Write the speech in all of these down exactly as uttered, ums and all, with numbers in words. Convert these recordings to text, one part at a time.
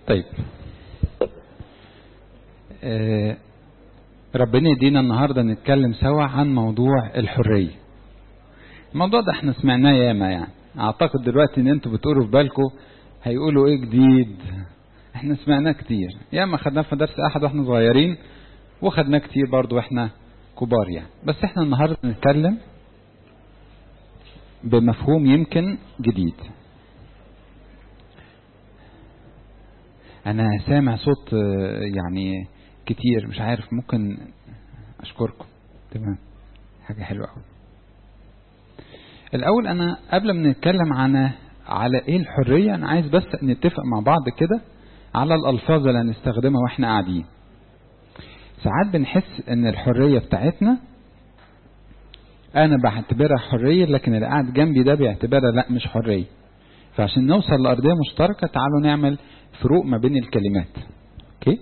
طيب آه ربنا يدينا النهاردة نتكلم سوا عن موضوع الحرية. الموضوع ده احنا سمعناه ياما، يعني اعتقد دلوقتي ان انتوا بتقولوا في بالكم هيقولوا ايه جديد. احنا سمعناه كتير ياما، خدناه في درس احد واحنا صغيرين، وخدناه كتير برضو واحنا كبار يعني. بس احنا النهاردة نتكلم بمفهوم يمكن جديد. انا سامع صوت يعني كتير، مش عارف، ممكن اشكركم. تمام، حاجة حلوة قوي. الاول انا قبل ما نتكلم عن على ايه الحرية، انا عايز بس نتفق مع بعض كده على الالفاظ اللي هنستخدمها واحنا قاعدين. ساعات بنحس ان الحرية بتاعتنا انا بعتبرها حرية، لكن اللي قاعد جنبي ده بيعتبرها لا مش حرية. فعشان نوصل لأرضية مشتركة تعالوا نعمل فروق ما بين الكلمات. اوكي،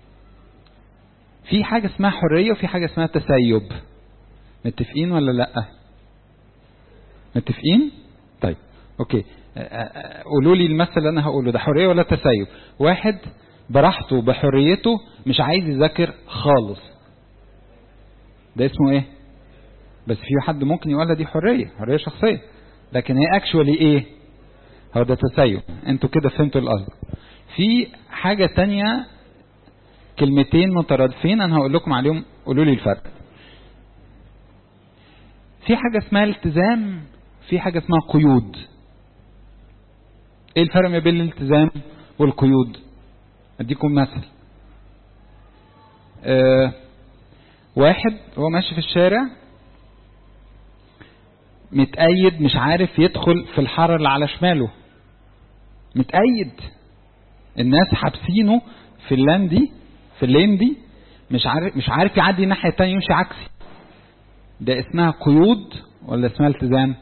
في حاجة اسمها حرية وفي حاجة اسمها تسيب. متفقين ولا لا؟ متفقين؟ طيب اوكي، قولوا لي المثل اللي انا هقوله ده حرية ولا تسيب؟ واحد براحته بحريته مش عايز يذاكر خالص، ده اسمه ايه؟ بس في حد ممكن يقول دي حرية، حرية شخصية، لكن هي اكشوالي ايه؟ هو ده تسيب. انتوا كده فهمتوا القصد. في حاجة تانية، كلمتين مترادفين انا هقول لكم عليهم، قولوا لي الفرق. في حاجة اسمها التزام، في حاجة اسمها قيود. ايه الفرق ما بين الالتزام والقيود؟ اديكم مثل. اه واحد هو ماشي في الشارع متأيد، مش عارف يدخل في الحارة اللي على شماله، متأيد، الناس حابسينه في اللان دي، في اللين دي، مش عارف مش عارف يعدي الناحية التانية، يمشي عكسي. ده اسمها قيود ولا اسمها التزام؟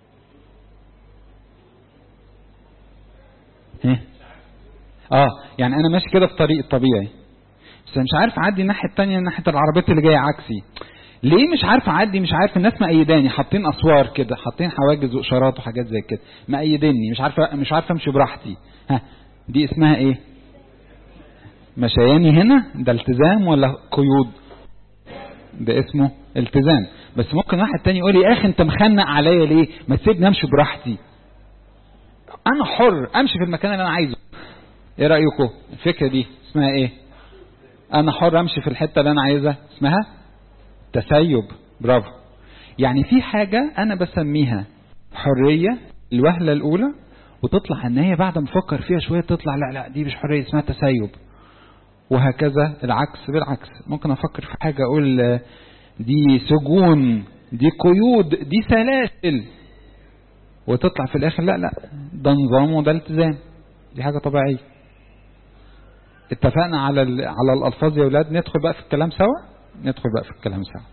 ها اه يعني انا ماشي كده في طريق طبيعي، بس مش عارف اعدي الناحية التانية، ناحية العربيات اللي جاية عكسي. ليه مش عارف اعدي؟ مش عارف، الناس مأيداني، حاطين اسوار كده، حاطين حواجز واشارات وحاجات زي كده، مأيدني، مش عارف مش عارف امشي براحتي. ها دي اسمها ايه؟ مشياني هنا ده التزام ولا قيود؟ ده اسمه التزام. بس ممكن واحد تاني يقول لي يا اخي انت مخنق عليا ليه؟ ما تسيبني امشي براحتي، انا حر امشي في المكان اللي انا عايزه. ايه رايكم الفكره دي؟ اسمها ايه؟ انا حر امشي في الحته اللي انا عايزها، اسمها تسيب. برافو. يعني في حاجه انا بسميها حريه الوهله الاولى، وتطلع ان هي بعد ما افكر فيها شويه تطلع لا لا دي مش حريه، اسمها تسيب. وهكذا العكس بالعكس، ممكن افكر في حاجه اقول دي سجون، دي قيود، دي سلاسل، وتطلع في الاخر لا لا ده نظام وده التزام. دي حاجه طبيعيه. اتفقنا على على الالفاظ يا اولاد؟ ندخل بقى في الكلام سوا، ندخل بقى في الكلام سوا.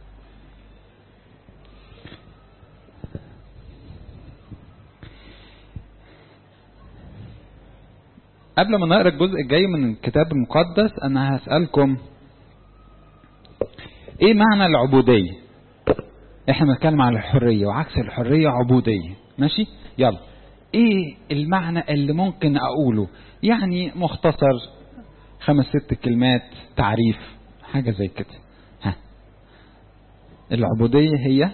قبل ما نقرا الجزء الجاي من الكتاب المقدس انا هسألكم ايه معنى العبودية؟ احنا بنتكلم على الحرية، وعكس الحرية عبودية، ماشي؟ يلا، ايه المعنى اللي ممكن اقوله؟ يعني مختصر، خمس ست كلمات، تعريف، حاجة زي كده. ها العبودية هي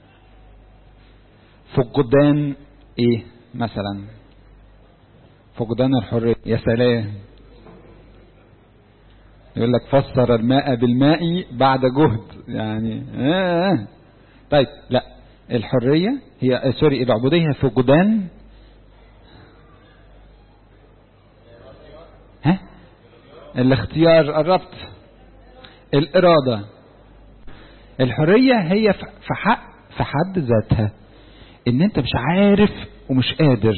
فقدان ايه مثلا؟ فقدان الحرية. يا سلام، يقول لك فسر الماء بالماء بعد جهد، يعني آه. طيب لا، الحرية هي سوري العبودية هي فقدان ها الاختيار، قربت، الإرادة. الحرية هي في حق في حد ذاتها ان انت مش عارف ومش قادر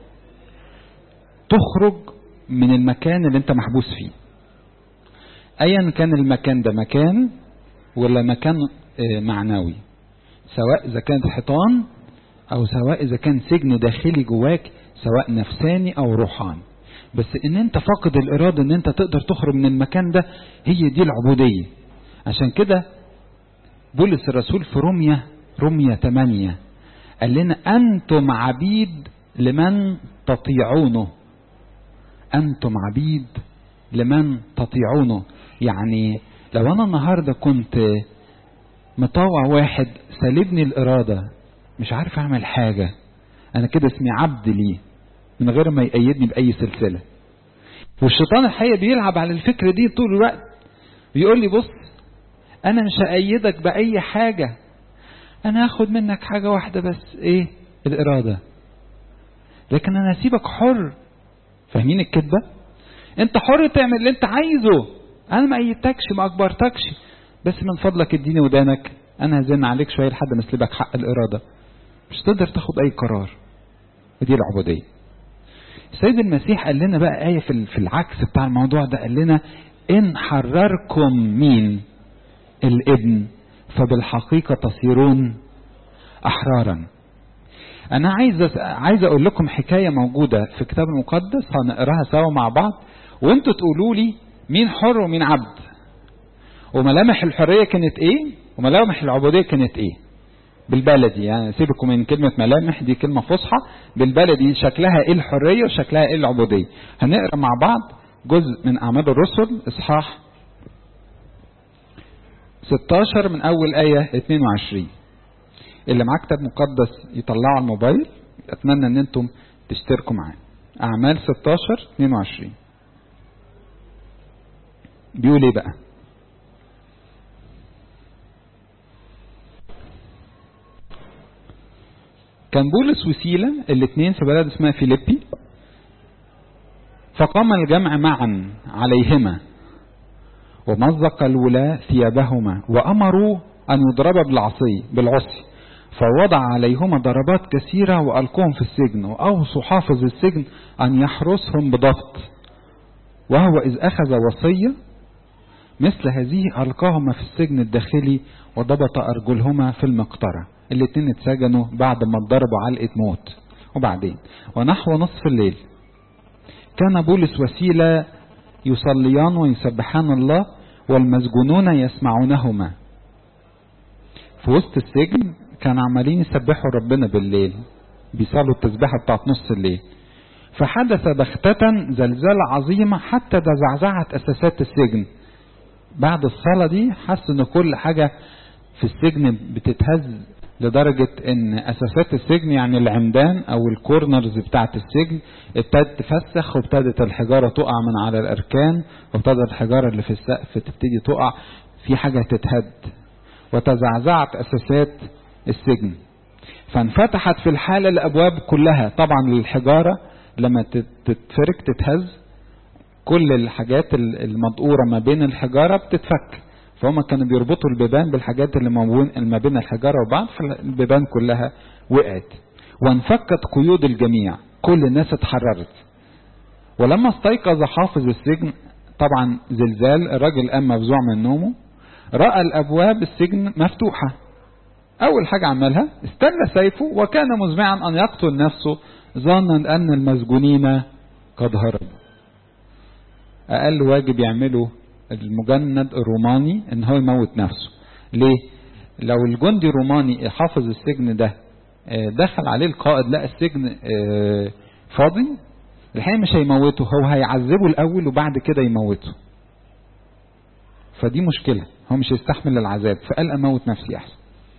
تخرج من المكان اللي انت محبوس فيه، ايا كان المكان ده، مكان ولا مكان معنوي، سواء اذا كانت حيطان او سواء اذا كان سجن داخلي جواك، سواء نفساني او روحاني. بس ان انت فاقد الارادة ان انت تقدر تخرج من المكان ده، هي دي العبودية. عشان كده بولس الرسول في روميا روميا ثمانية قال لنا انتم عبيد لمن تطيعونه. أنتم عبيد لمن تطيعونه. يعني لو أنا النهاردة كنت مطاوع واحد سالبني الإرادة، مش عارف أعمل حاجة، أنا كده اسمي عبد ليه من غير ما يقيدني بأي سلسلة. والشيطان الحقيقة بيلعب على الفكرة دي طول الوقت، بيقول لي بص أنا مش هأيدك بأي حاجة، أنا هاخد منك حاجة واحدة بس، إيه؟ الإرادة، لكن أنا هسيبك حر. فاهمين الكذبة؟ أنت حر تعمل اللي أنت عايزه، أنا ما أيدتكش ما أجبرتكش، بس من فضلك اديني ودانك، أنا هزن عليك شوية لحد ما أسلبك حق الإرادة، مش تقدر تاخد أي قرار. ودي العبودية. السيد المسيح قال لنا بقى آية في العكس بتاع الموضوع ده، قال لنا إن حرركم مين؟ الابن فبالحقيقة تصيرون أحرارا. أنا عايز عايز أقول لكم حكاية موجودة في الكتاب المقدس، هنقراها سوا مع بعض وأنتوا تقولوا لي مين حر ومين عبد، وملامح الحرية كانت إيه وملامح العبودية كانت إيه بالبلدي. يعني سيبكم من كلمة ملامح، دي كلمة فصحى، بالبلدي شكلها إيه الحرية وشكلها إيه العبودية. هنقرأ مع بعض جزء من أعمال الرسل إصحاح ستاشر من أول آية اتنين وعشرين. اللي معاه كتاب مقدس يطلعه على الموبايل، أتمنى أن أنتم تشتركوا معاه. أعمال ستاشر اتنين وعشرين بيقول إيه بقى؟ كان بولس وسيلة الاثنين في بلد اسمها فيليبي، فقام الجمع معا عليهما ومزق الولاة ثيابهما وأمروا أن يضربا بالعصي بالعصي، فوضع عليهما ضربات كثيرة وألقوهم في السجن، وأوصوا حافظ السجن أن يحرسهم بضبط، وهو إذ أخذ وصية مثل هذه ألقاهما في السجن الداخلي وضبط أرجلهما في المقطرة. الاتنين اتسجنوا بعد ما اتضربوا علقة موت. وبعدين ونحو نصف الليل كان بولس وسيلة يصليان ويسبحان الله والمسجونون يسمعونهما. في وسط السجن كان عمالين يسبحوا ربنا بالليل، بيصلوا التسبيحة بتاعت نص الليل. فحدث بختة زلزال عظيمة حتى تزعزعت أساسات السجن. بعد الصلاة دي حس ان كل حاجة في السجن بتتهز، لدرجة ان اساسات السجن يعني العمدان او الكورنرز بتاعت السجن ابتدت تفسخ، وابتدت الحجارة تقع من على الاركان، وابتدت الحجارة اللي في السقف تبتدي تقع، في حاجة تتهد، وتزعزعت اساسات السجن. فانفتحت في الحالة الابواب كلها. طبعا الحجارة لما تتفرك تتهز، كل الحاجات المدقورة ما بين الحجارة بتتفك، فهم كانوا بيربطوا البيبان بالحاجات اللي ما بين الحجارة وبعض، فالبيبان كلها وقعت وانفكت قيود الجميع، كل الناس اتحررت. ولما استيقظ حافظ السجن، طبعا زلزال، الراجل قام مفزوع من نومه، رأى الأبواب السجن مفتوحة. أول حاجة عملها استل سيفه وكان مزمعا أن يقتل نفسه ظنا أن المسجونين قد هربوا. أقل واجب يعمله المجند الروماني ان هو يموت نفسه. ليه؟ لو الجندي الروماني حافظ السجن ده دخل عليه القائد لقى السجن فاضي، الحقيقة مش هيموته، هو هيعذبه الأول وبعد كده يموته. فدي مشكلة، هو مش يستحمل العذاب، فقال أموت نفسي أحسن.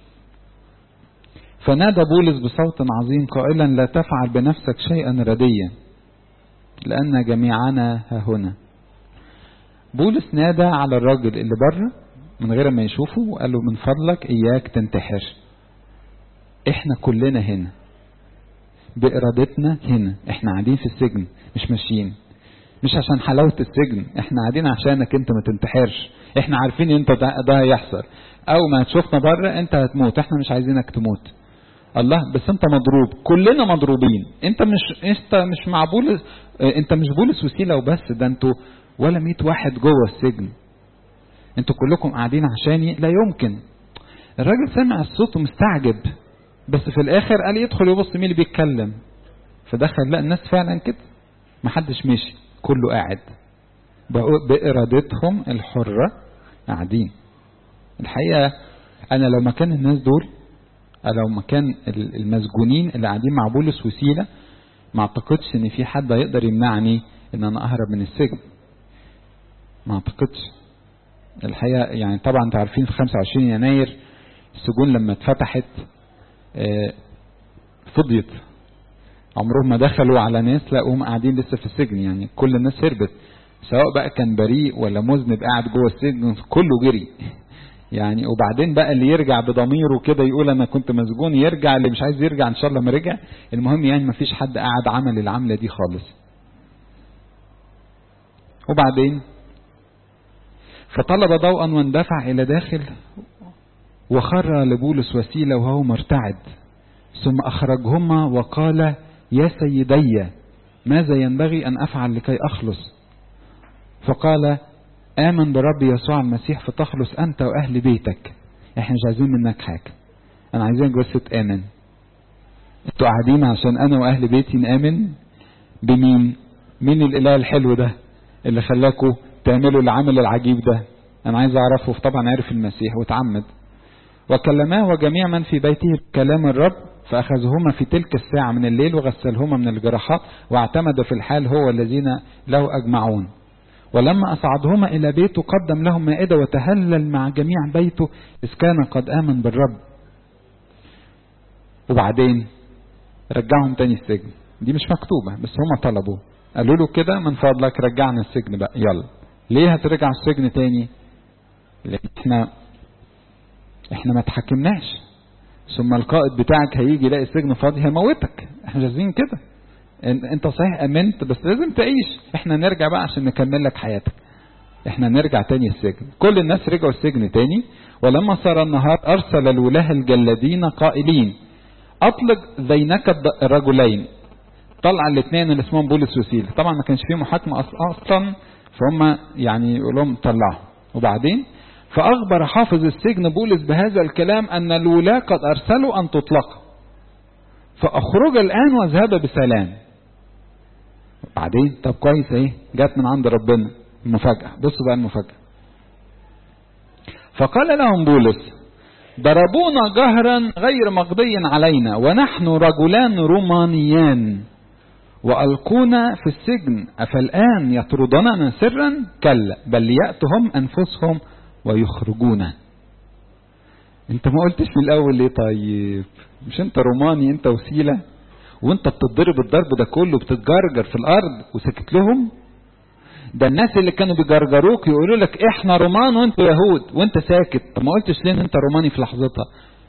فنادى بولس بصوت عظيم قائلا لا تفعل بنفسك شيئا رديا لأن جميعنا ها هنا. بولس نادى على الراجل اللي بره من غير ما يشوفه وقال له من فضلك إياك تنتحر، احنا كلنا هنا بإرادتنا، هنا احنا قاعدين في السجن مش ماشيين، مش عشان حلاوة السجن، احنا قاعدين عشانك انت ما تنتحرش، احنا عارفين انت ده, ده هيحصل، او ما تشوفنا بره انت هتموت، احنا مش عايزينك تموت. الله بس انت مضروب، كلنا مضروبين، انت مش انت مش مع بولس، انت مش بولس وسيلة وبس، ده انتوا ولا مئة واحد جوه السجن، انتوا كلكم قاعدين عشاني. لا يمكن. الراجل سمع الصوت ومستعجب، بس في الاخر قال يدخل يبص مين اللي بيتكلم، فدخل لا الناس فعلا كده، محدش مشي، كله قاعد بإرادتهم الحرة قاعدين. الحقيقة انا لو مكان الناس دول، لو مكان المسجونين اللي قاعدين مع بولس وسيلة، ما اعتقدش ان في حد هيقدر يمنعني ان انا اهرب من السجن. ما اعتقدش الحقيقة. يعني طبعا انتوا عارفين في خمسة وعشرين يناير السجون لما اتفتحت اه فضيت، عمرهم ما دخلوا على ناس لقوهم قاعدين لسه في السجن. يعني كل الناس هربت، سواء بقى كان بريء ولا مذنب قاعد جوه السجن كله جري. يعني وبعدين بقى اللي يرجع بضميره كده يقول انا كنت مسجون يرجع، اللي مش عايز يرجع ان شاء الله ما رجع. المهم يعني ما فيش حد قاعد عمل العملة دي خالص. وبعدين فطلب ضوءا واندفع الى داخل وخر لبولس وسيلة وهو مرتعد، ثم اخرجهما وقال يا سيدي ماذا ينبغي ان افعل لكي اخلص؟ فقال آمن برب يسوع المسيح فتخلص أنت وأهل بيتك. إحنا مش عايزين منك حاجة، أنا عايزين جثة آمن. أنتوا قاعدين عشان أنا وأهل بيتي نآمن بمين؟ مين الإله الحلو ده اللي خلاكوا تعملوا العمل العجيب ده؟ أنا عايز أعرفه. فطبعا عرف المسيح وتعمد. وكلماه وجميع من في بيته كلام الرب، فأخذهما في تلك الساعة من الليل وغسلهما من الجراحات، واعتمد في الحال هو الذين له أجمعون. ولما أصعدهما إلى بيته قدم لهم مائدة وتهلل مع جميع بيته إذ كان قد آمن بالرب. وبعدين رجعهم تاني السجن. دي مش مكتوبة بس هم طلبوا، قالوا له كده من فضلك رجعنا السجن بقى يلا. ليه هترجع السجن تاني؟ لأن احنا احنا ما تحكمناش، ثم القائد بتاعك هيجي يلاقي السجن فاضي هيموتك. احنا مش عايزين كده. انت صحيح امنت بس لازم تعيش. احنا نرجع بقى عشان نكمل لك حياتك. احنا نرجع تاني السجن. كل الناس رجعوا السجن تاني. ولما صار النهار ارسل الولاه الجلادين قائلين اطلق ذينك الرجلين. طلع الاثنين اللي اسمهم بولس وسيلة. طبعا ما كانش فيه محاكمة اصلا، فهم يعني يقول لهم طلعوا. وبعدين فاخبر حافظ السجن بولس بهذا الكلام ان الولاه قد ارسلوا ان تطلق، فاخرج الان واذهب بسلام. بعدين طب كويس ايه، جات من عند ربنا المفاجأة. بصوا بقى المفاجأة. فقال لهم بولس ضربونا جهرا غير مقضي علينا ونحن رجلان رومانيان وألقونا في السجن، أفالآن يطردوننا سرا؟ كلا بل ليأتهم أنفسهم ويخرجونا. انت ما قلتش في الأول ليه؟ طيب مش انت روماني انت وسيلة وانت بتضرب الضرب ده كله بتتجرجر في الارض وسكت لهم؟ ده الناس اللي كانوا بيجرجروك يقولوا لك احنا رومان وانتوا يهود وانت ساكت. طب ما قلتش ليه ان انت روماني في لحظتها؟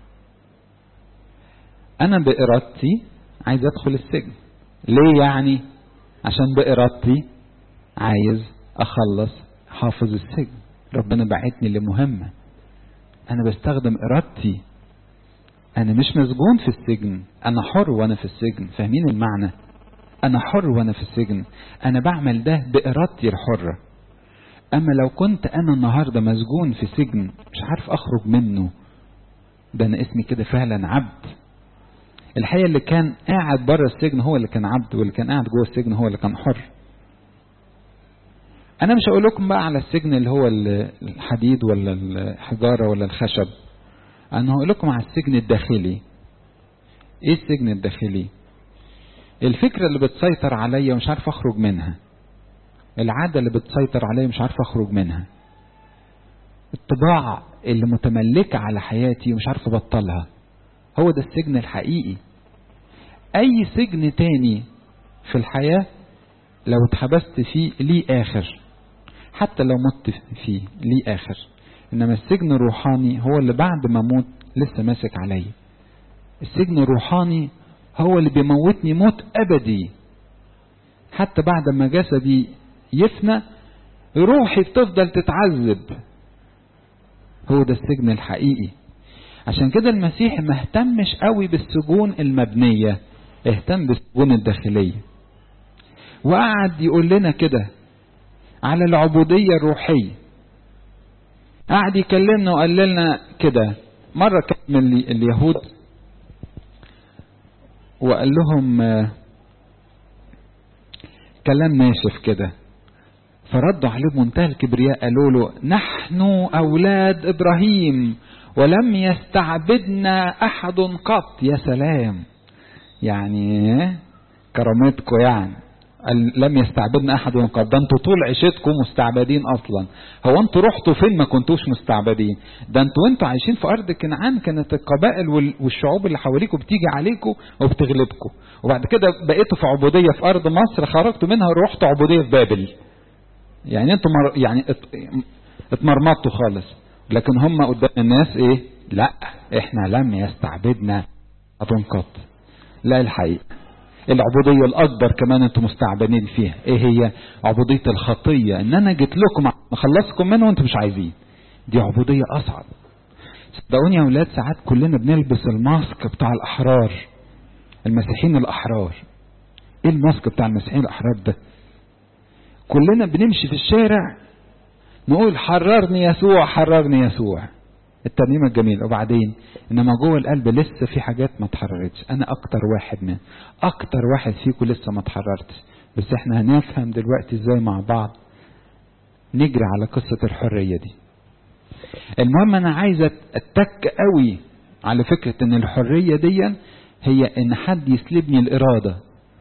انا بارادتي عايز ادخل السجن. ليه يعني؟ عشان بارادتي عايز اخلص حافظ السجن. ربنا بعتني لمهمة، انا بستخدم ارادتي. انا مش مسجون في السجن، انا حر وانا في السجن. فاهمين المعنى؟ انا حر وانا في السجن، انا بعمل ده بارادتي الحرة. اما لو كنت انا النهاردة مسجون في سجن مش عارف اخرج منه، ده انا اسمي كده فعلا عبد. الحقيقة اللي كان قاعد بره السجن هو اللي كان عبد، واللي كان قاعد جوه السجن هو اللي كان حر. انا مش هقول لكم بقى على السجن اللي هو الحديد ولا الحجارة ولا الخشب، انا هقول لكم على السجن الداخلي. ايه السجن الداخلي؟ الفكرة اللي بتسيطر عليا ومش عارف اخرج منها، العادة اللي بتسيطر عليا مش عارف اخرج منها، الطباع اللي متملكة على حياتي ومش عارف ابطلها. هو ده السجن الحقيقي. اي سجن تاني في الحياة لو اتحبست فيه ليه اخر، حتى لو مت فيه ليه اخر. انما السجن الروحاني هو اللي بعد ما اموت لسه ماسك عليا. السجن الروحاني هو اللي بيموتني موت ابدي، حتى بعد ما جسدي يفنى روحي بتفضل تتعذب. هو ده السجن الحقيقي. عشان كده المسيح ما اهتمش قوي بالسجون المبنية، اهتم بالسجون الداخلية. وقعد يقول لنا كده على العبودية الروحية. قعد يكلمنا وقال لنا كده. مرة كان من اليهود وقال لهم كلام ناشف كده، فردوا عليه بمنتهى الكبرياء. قالوا له نحن أولاد إبراهيم ولم يستعبدنا أحد قط. يا سلام، يعني كرامتكم يعني لم يستعبدنا احد من قبل. ده انتوا طول عيشتكم مستعبدين اصلا. هو انتوا رحتوا فين ما كنتوش مستعبدين؟ ده انتوا وانتوا عايشين في ارض كنعان كانت القبائل والشعوب اللي حواليكم بتيجي عليكم وبتغلبكم، وبعد كده بقيتوا في عبوديه في ارض مصر، خرجتوا منها ورحتوا عبوديه في بابل. يعني انتوا مر... يعني اتمرمطوا خالص. لكن هم قدام الناس ايه؟ لا احنا لم يستعبدنا احد قط. لا، الحقيقه العبودية الأكبر كمان أنتم مستعبدين فيها. إيه هي؟ عبودية الخطية، إن أنا جيت لكم أخلصكم منه وأنتم مش عايزين. دي عبودية أصعب. صدقوني يا أولاد، ساعات كلنا بنلبس الماسك بتاع الأحرار، المسيحيين الأحرار. إيه الماسك بتاع المسيحيين الأحرار ده؟ كلنا بنمشي في الشارع نقول حررني يسوع حررني يسوع، الترنيمة الجميلة، وبعدين انما جوه القلب لسه في حاجات ما اتحررتش. انا اكتر واحد من اكتر واحد فيكم لسه ما اتحررتش. بس احنا هنفهم دلوقتي ازاي مع بعض نجري على قصة الحرية دي. المهم انا عايز اتك قوي على فكرة ان الحرية دي هي ان حد يسلبني الارادة.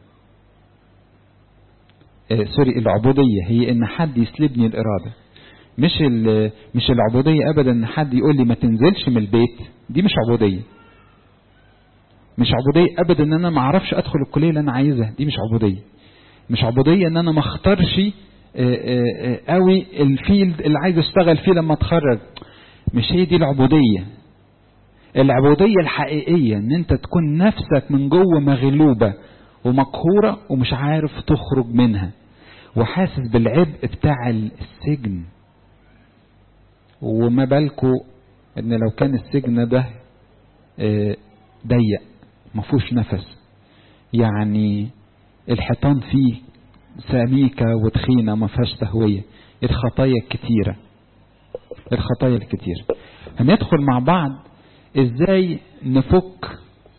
اه سوري، العبودية هي ان حد يسلبني الارادة. مش مش العبودية ابدا ان حد يقول لي ما تنزلش من البيت. دي مش عبودية. مش عبودية ابدا ان انا ما اعرفش ادخل الكلية اللي انا عايزها. دي مش عبودية. مش عبودية ان انا ما اختارش قوي الفيلد اللي عايز اشتغل فيه لما اتخرج. مش هي دي العبودية. العبودية الحقيقية ان انت تكون نفسك من جوه مغلوبة ومقهورة ومش عارف تخرج منها، وحاسس بالعبء بتاع السجن. وما بالكو ان لو كان السجن ده ضيق ما فيهوش نفس، يعني الحيطان فيه سميكة وتخينة ما فيهاش تهوية، الخطايا الكتيرة الخطايا الكتيرة. هندخل مع بعض ازاي نفك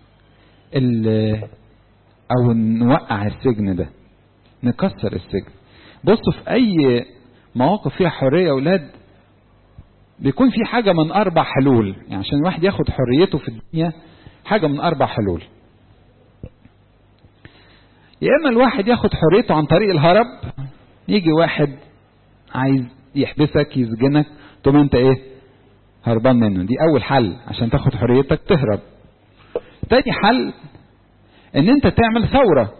او نوقع السجن ده، نكسر السجن. بصوا في اي مواقف فيها حرية يا اولاد بيكون في حاجة من اربع حلول. يعني عشان الواحد ياخد حريته في الدنيا حاجة من اربع حلول. يا اما الواحد ياخد حريته عن طريق الهرب. يجي واحد عايز يحبسك يسجنك تقوم انت ايه؟ هربان منه. دي اول حل عشان تاخد حريتك، تهرب. تاني حل ان انت تعمل ثورة.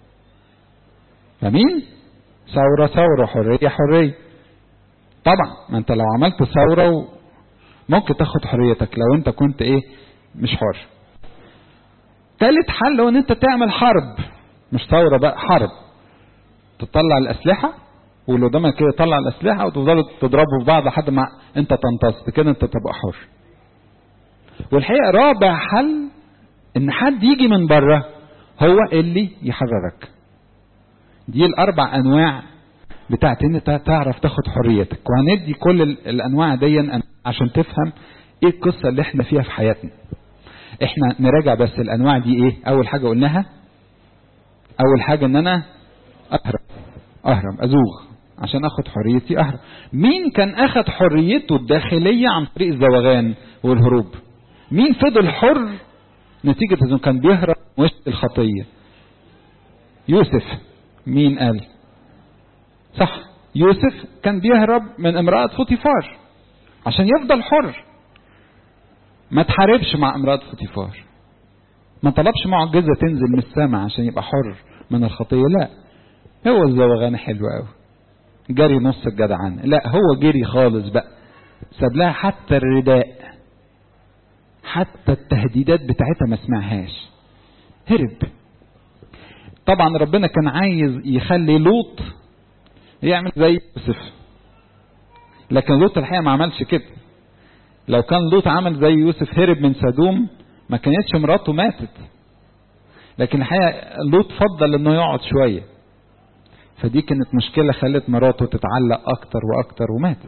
فمين؟ ثورة ثورة، حرية حرية. طبعا ما انت لو عملت ثورة ممكن تاخد حريتك لو انت كنت ايه؟ مش حر. تالت حل هو ان انت تعمل حرب. مش ثورة بقى، حرب. تطلع الاسلحة واللي قدامك كده يطلع الاسلحة وتفضلوا تضربوا في بعض لحد ما انت تنتصر، كده انت تبقى حر. والحقيقة رابع حل ان حد يجي من بره هو اللي يحررك. دي الاربع انواع بتاعت ان انت تعرف تاخد حريتك، وهندي كل الانواع دي عشان تفهم ايه القصة اللي احنا فيها في حياتنا. احنا نراجع بس الانواع دي ايه. اول حاجة قلناها، اول حاجة ان انا اهرب اهرب ازوغ عشان اخد حريتي، اهرب. مين كان اخد حريته الداخلية عن طريق الزوغان والهروب؟ مين فضل حر نتيجة انه كان بيهرب وش الخطية؟ يوسف. مين قال؟ صح، يوسف كان بيهرب من امرأة فوتيفار عشان يفضل حر. ما تحاربش مع امرأة فوتيفار، ما طلبش معجزة تنزل من السماء عشان يبقى حر من الخطية. لا، هو الزوغان حلو قوي، جري نص الجدعان. لا، هو جري خالص بقى، ساب لها حتى الرداء، حتى التهديدات بتاعتها ما سمعهاش، هرب. طبعا ربنا كان عايز يخلي لوط يعمل زي يوسف، لكن لوط الحقيقة ما عملش كده. لو كان لوط عمل زي يوسف هرب من سدوم ما كانتش مراته ماتت، لكن الحقيقة لوط فضل انه يقعد شوية، فدي كانت مشكلة خلت مراته تتعلق اكتر واكتر وماتت.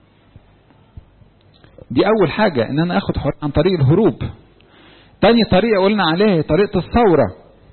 دي اول حاجة، ان انا اخد حرية عن طريق الهروب. تاني طريقة قلنا عليها طريقة الثورة.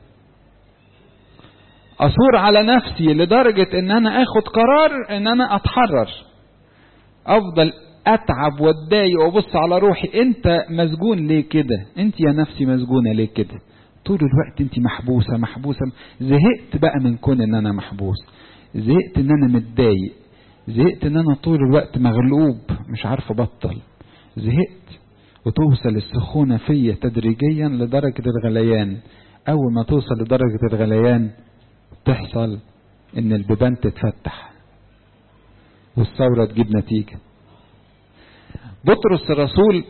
اثور على نفسي لدرجة ان انا اخد قرار ان انا اتحرر، افضل اتعب واتضايق وابص على روحي. انت مسجون ليه كده؟ انت يا نفسي مسجونة ليه كده؟ طول الوقت انت محبوسة محبوسة. زهقت بقى من كون ان انا محبوس، زهقت ان انا متضايق، زهقت ان انا طول الوقت مغلوب مش عارف ابطل، زهقت. وتوصل السخونة فيا تدريجيا لدرجة الغليان. اول ما توصل لدرجة الغليان تحصل ان البيبان تتفتح والثورة تجيب نتيجة. بطرس الرسول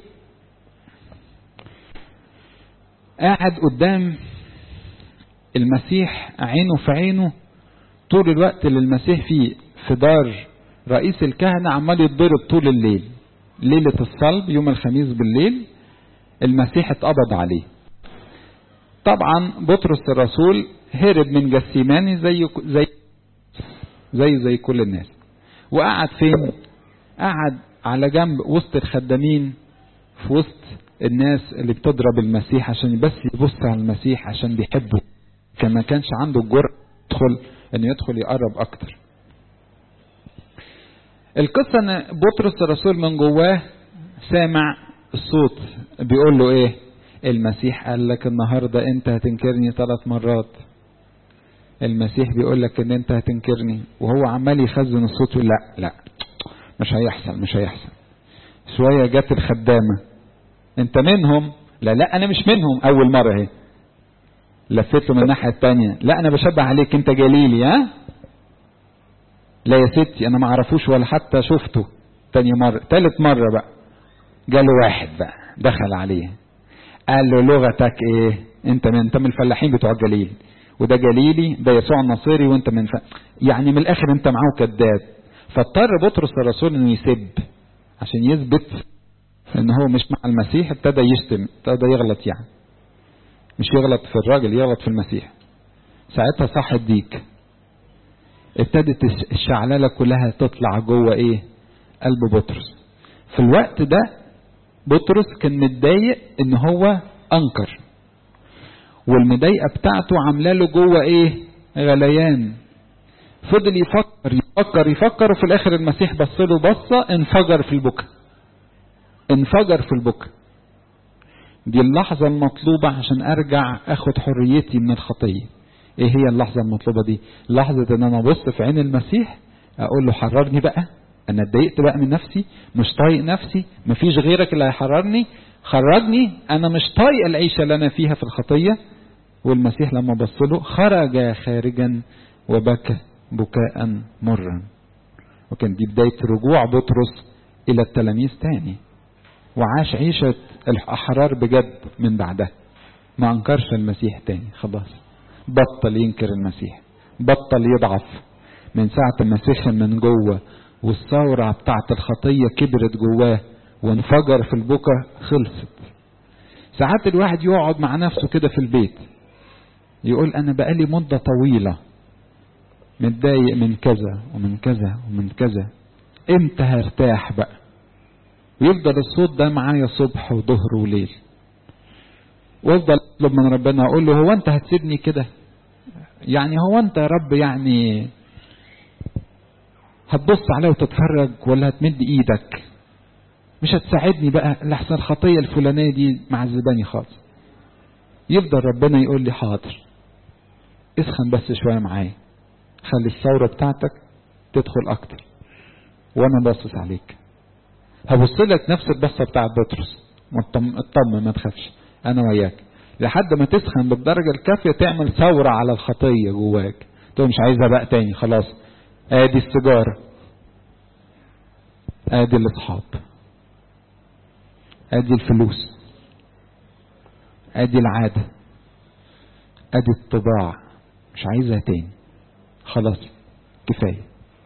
قاعد قدام المسيح عينه في عينه طول الوقت اللي المسيح فيه في دار رئيس الكهنة، عمال يتضرب طول الليل. ليلة الصلب يوم الخميس بالليل المسيح اتقبض عليه. طبعا بطرس الرسول هرب من جسيماني زي زي زي زي كل الناس، وقعد فين؟ قعد على جنب وسط الخدامين، في وسط الناس اللي بتضرب المسيح عشان بس يبص على المسيح عشان بيحبه. كان ما كانش عنده الجرأة يدخل انه يدخل يقرب اكتر. القصة ان بطرس الرسول من جواه سامع الصوت بيقول له ايه؟ المسيح قال لك النهاردة انت هتنكرني ثلاث مرات. المسيح بيقول لك ان انت هتنكرني، وهو عمال يخزن الصوت يقول لا لا مش هيحصل مش هيحصل. شوية جت الخدامة، انت منهم؟ لا لا انا مش منهم. اول مرة اهي لفت له من الناحية التانية، لا انا بشبه عليك انت جليلي. ها لا يا ستي انا ما اعرفوش ولا حتى شفته. تاني مرة تالت مرة بقى جاله واحد بقى دخل عليه قال له لغتك ايه؟ انت من انت من الفلاحين بتوع الجليل، وده جليلي، ده يسوع النصيري، وانت من ف... يعني من الاخر انت معاه كذاب. فاضطر بطرس الرسول انه يسب عشان يثبت ان هو مش مع المسيح. ابتدى يشتم، ابتدى يغلط، يعني مش يغلط في الراجل، يغلط في المسيح. ساعتها صح الديك، ابتدت الشعلالة كلها تطلع جوه ايه؟ قلب بطرس. في الوقت ده بطرس كان متضايق ان هو انكر، والمضايقه بتاعته عامله له جوه ايه؟ غليان. فضل يفكر يفكر يفكر وفي الاخر المسيح بص له بصه انفجر في البكا، انفجر في البكا. دي اللحظه المطلوبه عشان ارجع اخد حريتي من الخطيه. ايه هي اللحظه المطلوبه دي؟ لحظه ان انا ابص في عين المسيح اقول له حررني بقى، انا اتضايقت بقى من نفسي، مش طايق نفسي، مفيش غيرك اللي هيحررني، خرجني، انا مش طايق العيشه اللي انا فيها في الخطيه. والمسيح لما بص له خرج خارجا وبكى بكاء مرا. وكان دي بدايه رجوع بطرس الى التلاميذ تاني، وعاش عيشه الاحرار بجد من بعدها. ما انكرش المسيح تاني، خلاص بطل ينكر المسيح، بطل يضعف. من ساعه ما سخن من جوه والثورة بتاعت الخطية كبرت جواه وانفجر في البكا، خلصت. ساعات الواحد يقعد مع نفسه كده في البيت يقول انا بقالي مدة طويلة متضايق من كذا ومن كذا ومن كذا، امتى هرتاح بقى؟ ويفضل الصوت ده معايا صبح وظهر وليل، وافضل اطلب من ربنا اقول له هو انت هتسيبني كده؟ يعني هو انت يا رب يعني هتبص عليه وتتفرج ولا هتمد ايدك؟ مش هتساعدني بقى لحسن الخطية الفلانية دي معذباني خالص. يفضل ربنا يقول لي حاضر، اسخن بس شوية معايا، خلي الثورة بتاعتك تدخل اكتر وانا باصص عليك. هبص لك نفس البصة بتاعت بطرس، اطمن ما تخافش انا وياك، لحد ما تسخن بالدرجة الكافية تعمل ثورة على الخطية جواك، تقول مش عايزها بقى تاني خلاص. ادي السيجارة، ادي الاصحاب، ادي الفلوس، ادي العادة، ادي الطباع، مش عايزها تاني خلاص كفاية.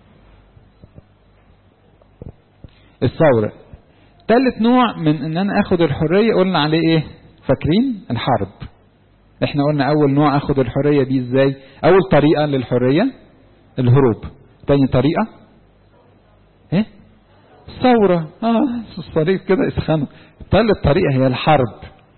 الثورة. ثالث نوع من ان انا اخد الحرية قلنا عليه ايه؟ فاكرين؟ الحرب. احنا قلنا اول نوع اخد الحرية دي ازاي؟ اول طريقة للحرية الهروب. تاني طريقة ايه؟ الثورة. اه الصليب كده اسخنوا. ثالث طريقة هي الحرب.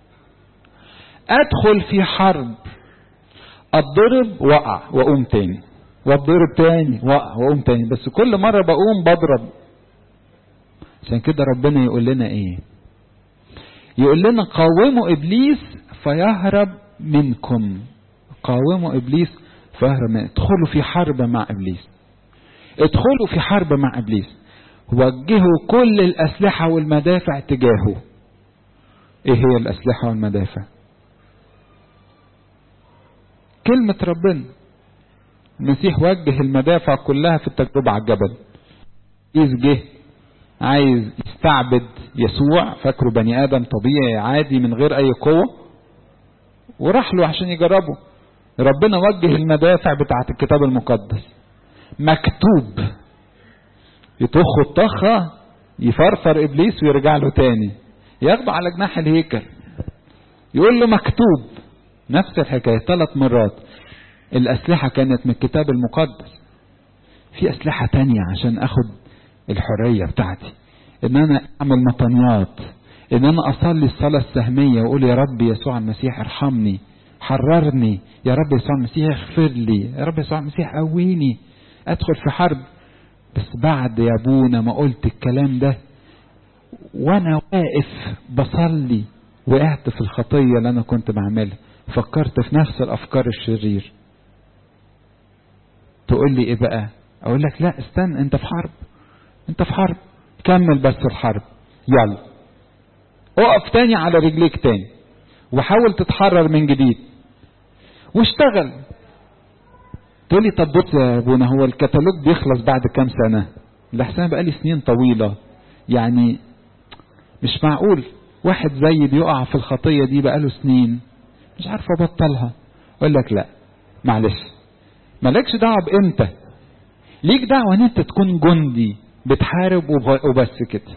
ادخل في حرب، اتضرب وقع واقوم تاني، واتضرب تاني وقع واقوم تاني، بس كل مرة بقوم بضرب. عشان كده ربنا يقول لنا ايه؟ يقول لنا قاوموا ابليس فيهرب منكم. قاوموا إبليس فيهرب منكم. ادخلوا في حرب مع إبليس. ادخلوا في حرب مع إبليس. وجهوا كل الأسلحة والمدافع تجاهه. ايه هي الأسلحة والمدافع؟ كلمة ربنا. المسيح وجه المدافع كلها في التجربة على الجبل. إذ جه عايز يستعبد يسوع، فاكره بني آدم طبيعي عادي من غير أي قوة، وراح له عشان يجربه. ربنا وجه المدافع بتاعة الكتاب المقدس. مكتوب. يطخ الطخة يفرفر إبليس ويرجع له تاني، ياخده على جناح الهيكل يقول له مكتوب. نفس الحكاية ثلاث مرات. الأسلحة كانت من الكتاب المقدس. في أسلحة تانية عشان أخد الحرية بتاعتي، إن أنا أعمل مطنيات، إن أنا أصلي الصلاة السهمية وأقول يا رب يسوع المسيح ارحمني، حررني، يا رب يسوع المسيح اغفر لي، يا رب يسوع المسيح قويني، أدخل في حرب. بس بعد يا أبونا ما قلت الكلام ده وأنا واقف بصلي وقعت في الخطية اللي أنا كنت بعملها، فكرت في نفس الأفكار الشرير. تقول لي إيه بقى؟ أقول لك لا استنى، أنت في حرب، أنت في حرب، كمل بس الحرب، يلا اقف تاني على رجليك تاني وحاول تتحرر من جديد واشتغل. تقول لي طب بص يا ابونا، هو الكتالوج بيخلص بعد كام سنة؟ لحسن بقى لي سنين طويلة، يعني مش معقول واحد زي بيقع في الخطية دي بقاله سنين مش عارف ابطلها. اقول لك لا معلش، مالكش دعوة بامتى، ليك دعوة ان انت تكون جندي بتحارب وبس كده.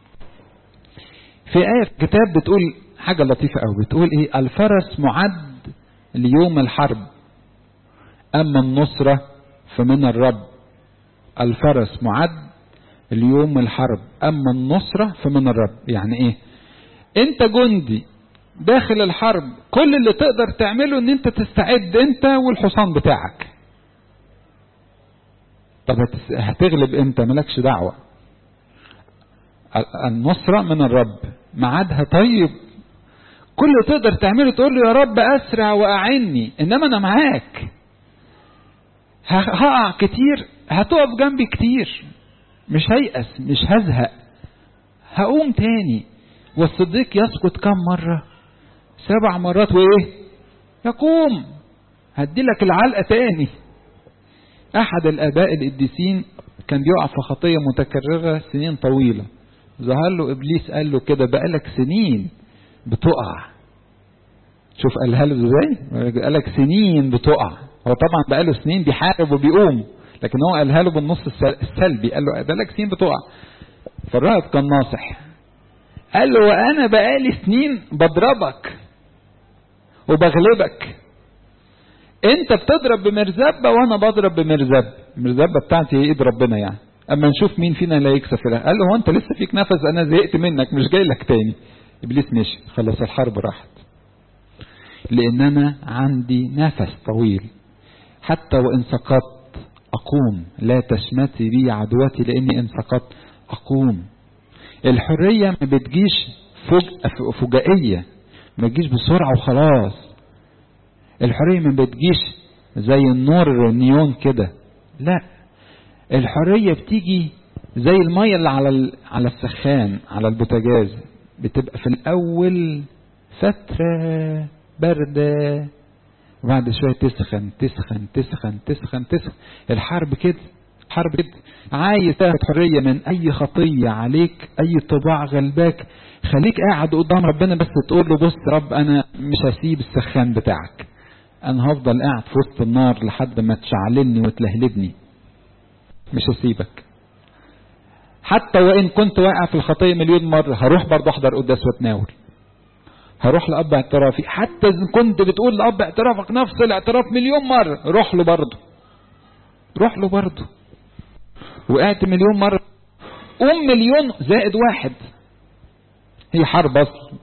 في آية في الكتاب بتقول حاجة لطيفة قوي، بتقول ايه؟ الفرس معد ليوم الحرب اما النصرة فمن الرب. الفرس معد ليوم الحرب اما النصرة فمن الرب. يعني ايه؟ انت جندي داخل الحرب، كل اللي تقدر تعمله ان انت تستعد انت والحصان بتاعك. طب هتغلب امتى؟ مالكش دعوة. النصرة من الرب معادها. طيب كل اللي تقدر تعمله تقول له يا رب اسرع واعني، انما انا معاك. هقع كتير، هتقف جنبي كتير، مش هيأس، مش هزهق، هقوم تاني. والصديق يسقط كم مرة؟ سبع مرات وايه؟ يقوم. هديلك العلقة تاني. احد الاباء القديسين كان بيقع في خطية متكررة سنين طويلة، ظهر له ابليس قال له كده بقالك سنين بتقع. شوف قالها له ازاي؟ بقالك سنين بتقع. هو طبعا بقاله سنين بيحارب وبيقوم، لكن هو قالها له بالنص السلبي، قال له بقالك سنين بتقع. فالراهب كان ناصح، قال له وانا بقالي سنين بضربك وبغلبك. انت بتضرب بمرزبة وانا بضرب بمرزبة. المرزبة بتاعتي هي ايد ربنا يعني، اما نشوف مين فينا اللي هيكسب في ده. قال له هو انت لسه فيك نفس، انا زهقت منك مش جاي لك تاني. ابليس مشي، خلص الحرب راحت، لان انا عندي نفس طويل. حتى وان سقطت اقوم، لا تشمتي بي عدوتي لاني ان سقطت اقوم. الحرية ما بتجيش فجأة فجائية، ما بتجيش بسرعة وخلاص. الحرية ما بتجيش زي النور النيون كده، لا. الحرية بتيجي زي المية اللي على على السخان على البوتاجاز، بتبقى في الاول فترة باردة وبعد شوية تسخن تسخن تسخن تسخن تسخن. الحرب كده، حرب كده. عايز تاخد حرية من اي خطية عليك، اي طباع غلباك، خليك قاعد قدام ربنا بس تقول له بص رب انا مش هسيب السخان بتاعك، انا هفضل قاعد في وسط النار لحد ما تشعلني وتلهلبني، مش هسيبك. حتى وان كنت واقع في الخطية مليون مرة هروح برضه احضر قداس واتناول، هروح لأب اعترافي. حتى إذا كنت بتقول لأب اعترافك نفس الاعتراف مليون مرة، روح له برضه، روح له برضه. وقعت مليون مرة، قوم مليون زائد واحد. هي حرب أصل.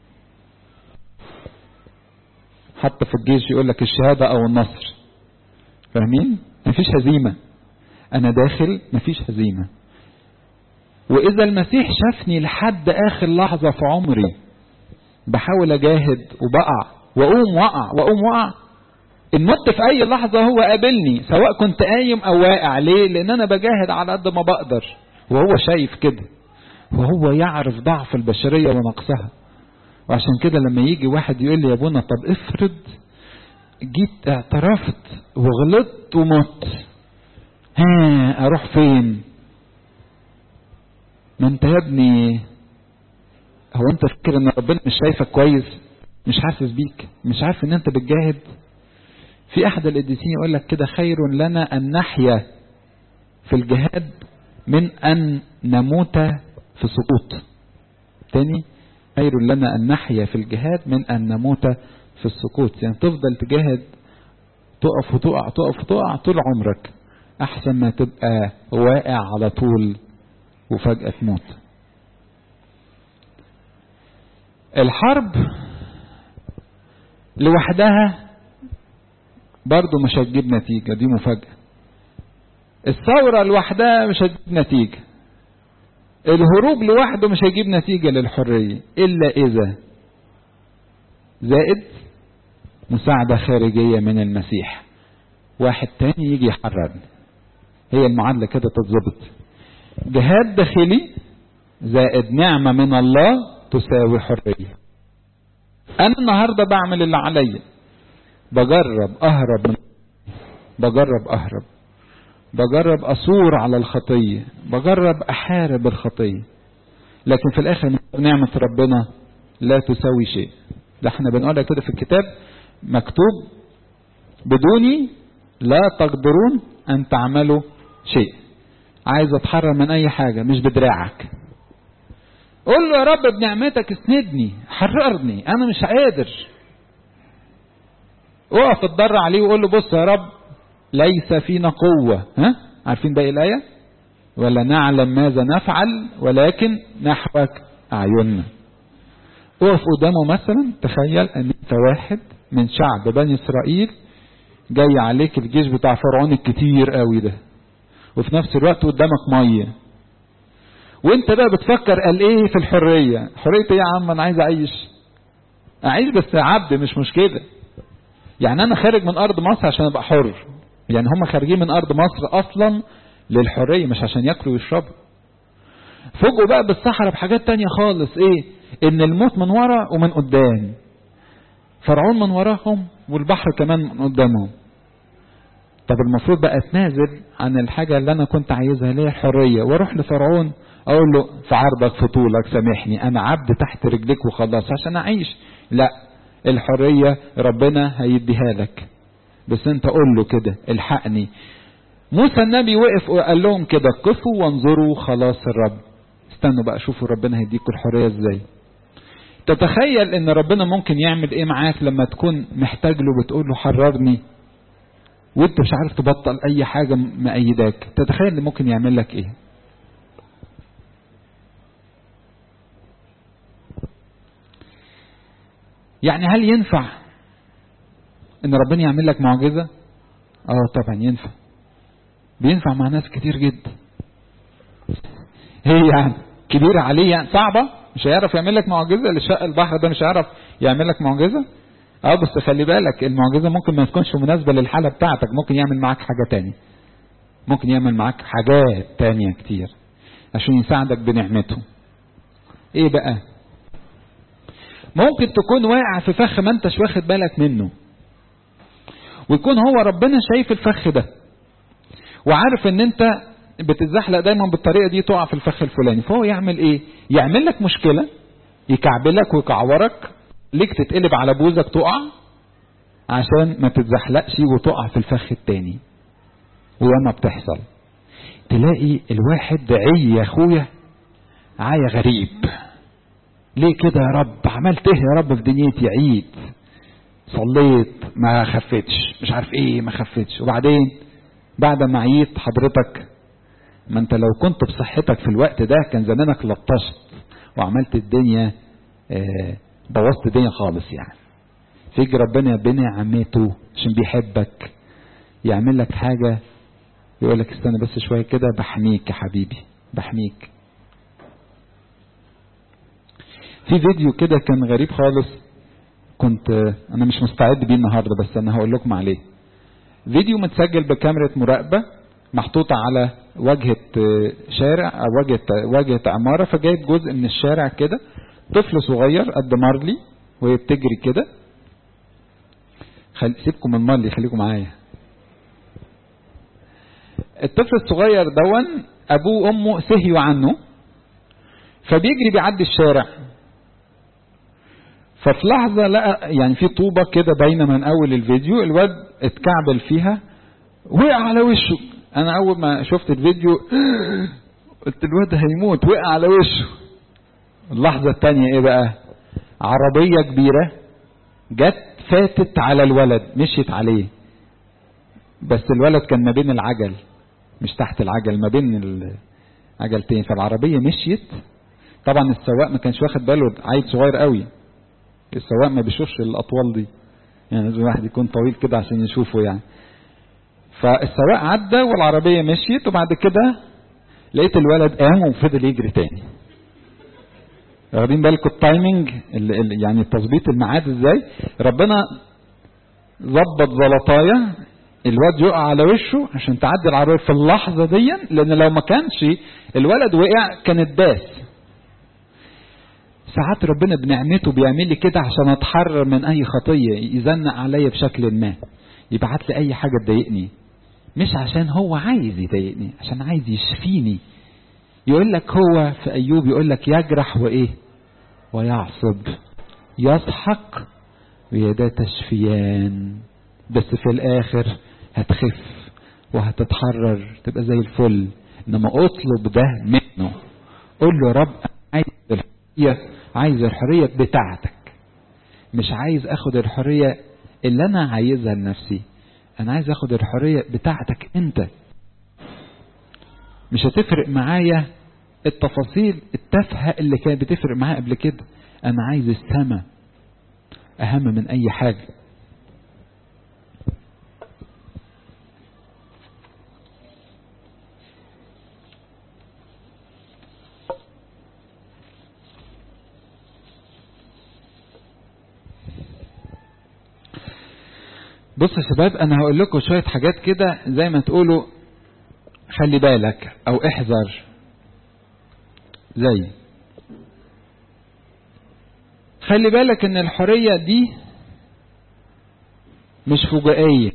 حتى في الجيش يقول لك الشهادة أو النصر، فاهمين؟ مفيش هزيمة، أنا داخل مفيش هزيمة. وإذا المسيح شافني لحد آخر لحظة في عمري بحاول أجاهد وبقع واقوم وقع واقوم وقع. الموت في اي لحظة هو قابلني، سواء كنت قايم او واقع. ليه؟ لان انا بجاهد على قد ما بقدر، وهو شايف كده، وهو يعرف ضعف البشرية ونقصها. وعشان كده لما يجي واحد يقول لي يا ابونا طب افرض جيت اعترفت وغلطت ومت، ها اروح فين؟ ما انت يا ابني، هو انت فكر ان ربنا مش شايفك كويس؟ مش حاسس بيك؟ مش عارف ان انت بتجاهد؟ في احد القديسين يقول لك كده: خير لنا ان نحيا في الجهاد من ان نموت في سقوط. تاني: خير لنا ان نحيا في الجهاد من ان نموت في السقوط. يعني تفضل تجاهد، تقف وتقع تقف وتقع طول عمرك، احسن ما تبقى واقع على طول وفجأة تموت. الحرب لوحدها برضو مش هتجيب نتيجة، دي مفاجأة. الثورة لوحدها مش هتجيب نتيجة. الهروب لوحده مش هيجيب نتيجة للحرية، إلا إذا زائد مساعدة خارجية من المسيح، واحد تاني يجي يحررني. هي المعادلة كده تتظبط: جهاد داخلي زائد نعمة من الله تساوي حرية. أنا النهاردة بعمل اللي عليا، بجرب أهرب من بجرب أهرب بجرب أصور على الخطية، بجرب أحارب الخطية، لكن في الآخر نعمة ربنا لا تساوي شيء. ده احنا بنقولها كده في الكتاب مكتوب: بدوني لا تقدرون أن تعملوا شيء. عايز أتحرر من أي حاجة مش بدراعك. قول له: يا رب بنعمتك اسندني، حررني، أنا مش قادر. اقف اتضرع عليه وقول له: بص يا رب، ليس فينا قوة. ها عارفين باقي الآية؟ ولا نعلم ماذا نفعل ولكن نحوك أعيننا. اقف قدامه مثلا، تخيل ان انت واحد من شعب بني إسرائيل، جاي عليك الجيش بتاع فرعون الكتير قوي ده، وفي نفس الوقت قدامك مية، وانت بقى بتفكر قال ايه في الحرية. حرية ايه يا عم؟ انا عايز اعيش اعيش بس عبد، مش مشكلة. يعني انا خارج من ارض مصر عشان ابقى حر. يعني هم خارجين من ارض مصر اصلا للحرية، مش عشان ياكلوا ويشربوا. فوجئوا بقى بالصحراء بحاجات تانية خالص. ايه؟ ان الموت من ورا ومن قدام، فرعون من وراهم والبحر كمان من قدامهم. طب المفروض بقى اتنازل عن الحاجة اللي انا كنت عايزها، اللي هي الحرية، واروح لفرعون اقول له: في عرضك في طولك سامحني، انا عبد تحت رجليك وخلاص عشان اعيش. لا، الحرية ربنا هيديها لك، بس انت قول له كده: الحقني. موسى النبي وقف وقال لهم كده: قفوا وانظروا خلاص الرب. استنوا بقى شوفوا ربنا هيديكوا الحرية ازاي. تتخيل ان ربنا ممكن يعمل ايه معاك لما تكون محتاج له بتقول له حررني، وانت مش عارف تبطل اي حاجة مأيداك؟ تتخيل اللي ممكن يعمل لك ايه؟ يعني هل ينفع ان ربنا يعمل لك معجزة؟ اه طبعا ينفع، بينفع مع ناس كتير جدا. هي يعني كبيرة عليه؟ يعني صعبة؟ مش هيعرف يعمل لك معجزة؟ اللي شق البحر ده مش هيعرف يعمل لك معجزة؟ اه بس خلي بالك، المعجزة ممكن ما تكونش مناسبة للحالة بتاعتك، ممكن يعمل معاك حاجة تانية، ممكن يعمل معاك حاجات تانية كتير عشان يساعدك بنعمته. ايه بقى؟ ممكن تكون واقع في فخ ما انتش واخد بالك منه، ويكون هو ربنا شايف الفخ ده وعارف ان انت بتتزحلق دايما بالطريقة دي تقع في الفخ الفلاني، فهو يعمل ايه؟ يعمل لك مشكلة، يكعبلك ويكعورك، ليك تتقلب على بوزك تقع عشان ما تتزحلقش وتقع في الفخ التاني. وياما بتحصل تلاقي الواحد عي يا اخويا، عاية غريب. ليه كده يا رب؟ عملت ايه يا رب في دنيتي؟ عيد، صليت ما خفتش، مش عارف ايه ما خفتش، وبعدين بعد ما عيت حضرتك، ما انت لو كنت بصحتك في الوقت ده كان زمانك لطشت وعملت الدنيا اه بوظت الدنيا خالص. يعني فيجي ربنا بنعمته عشان بيحبك يعمل لك حاجة، يقول لك استنى بس شوية كده، بحميك يا حبيبي بحميك. في فيديو كده كان غريب خالص، كنت انا مش مستعد بيه النهارده، بس انا هقول لكم عليه. فيديو متسجل بكاميرا مراقبة محطوطة على واجهة شارع او واجهة واجهة عمارة، فجايب جزء من الشارع كده، طفل صغير قد مارلي وهي بتجري كده. خل... سيبكم من مارلي، خليكم معايا. الطفل الصغير دون ابوه وامه سهيوا عنه، فبيجري بيعدي الشارع، ففي لحظة لقى يعني في طوبة كده باينة من اول الفيديو، الواد اتكعبل فيها وقع على وشه. انا اول ما شفت الفيديو قلت الواد هيموت، وقع على وشه. اللحظة التانية ايه بقى؟ عربية كبيرة جت فاتت على الولد، مشيت عليه، بس الولد كان ما بين العجل مش تحت العجل، ما بين العجلتين، فالعربية مشيت. طبعا السواق ما كانش واخد باله، عيل صغير قوي، السواق ما بيشوفش الاطوال دي، يعني لازم الواحد يكون طويل كده عشان يشوفه يعني. فالسواق عدى والعربية مشيت، وبعد كده لقيت الولد قام وفضل يجري تاني. واخدين بالكم التايمنج يعني تظبيط الميعاد ازاي؟ ربنا ظبط زلطايا الواد يقع على وشه عشان تعدي العربية في اللحظة دي، لان لو ما كانش الولد وقع كانت داس. ساعات ربنا بنعمته بيعمل لي كده عشان اتحرر من اي خطية، يزنق عليا بشكل ما، يبعت لي اي حاجة تضايقني، مش عشان هو عايز يضايقني، عشان عايز يشفيني. يقول لك هو في ايوب يقول لك يجرح وايه ويعصب، يضحك ويدا تشفيان، بس في الاخر هتخف وهتتحرر تبقى زي الفل. انما اطلب ده منه، قول له رب عايز الحرية، عايز الحرية بتاعتك، مش عايز اخد الحرية اللي انا عايزها لنفسي، انا عايز اخد الحرية بتاعتك انت. مش هتفرق معايا التفاصيل التافهة اللي كانت بتفرق معايا قبل كده، انا عايز السماء اهم من اي حاجة. بصوا يا شباب، انا هقول لكم شوية حاجات كده زي ما تقولوا خلي بالك او احذر. زي خلي بالك ان الحرية دي مش فجائية،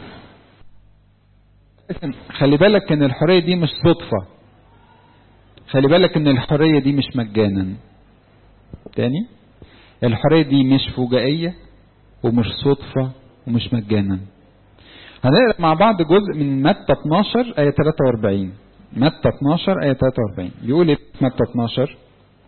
خلي بالك ان الحرية دي مش صدفة، خلي بالك ان الحرية دي مش مجانا. تاني، الحرية دي مش فجائية ومش صدفة ومش مجانا. هنقرأ مع بعض جزء من متى اتناشر آية ثلاثة وأربعين. متى اتناشر آية ثلاثة وأربعين بيقول ايه متى اتناشر؟